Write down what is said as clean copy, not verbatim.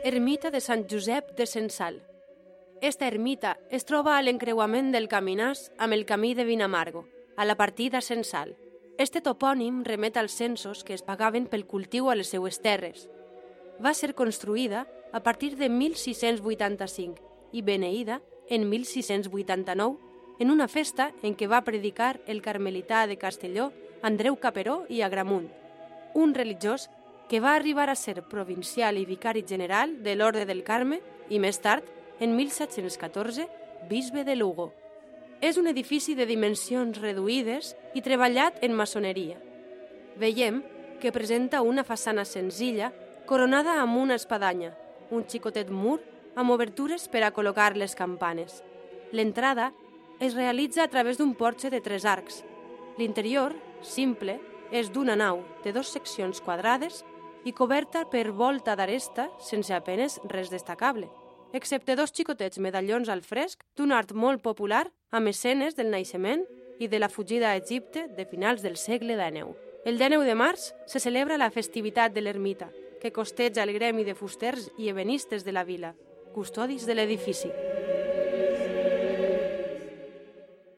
Ermita de Sant Josep de Censal. Esta ermita es troba a l'encreuament del Caminàs amb el camí de Vinamargo, a la partida Censal. Este topònim remet als censos que es pagaven pel cultiu a les seues terres. Va ser construïda a partir de 1685 i beneïda en 1689 en una festa en què va predicar el carmelità de Castelló Andreu Caperó i Agramunt, un religiós que va arribar a ser provincial i vicari general de l'Orde del Carme i més tard, en 1714, bisbe de Lugo. És un edifici de dimensions reduïdes i treballat en maçoneria. Veiem que presenta una façana senzilla coronada amb una espadanya, un xicotet mur amb obertures per a col·locar les campanes. L'entrada es realitza a través d'un porxe de 3 arcs. L'interior, simple, és d'una nau de 2 seccions quadrades i coberta per volta d'aresta sense apenes res destacable, excepte 2 xicotets medallons al fresc d'un art molt popular amb escenes del naixement i de la fugida a Egipte de finals del segle XIX. El 19 de març se celebra la festivitat de l'ermita, que costeja el gremi de fusters i ebenistes de la vila, custodis de l'edifici.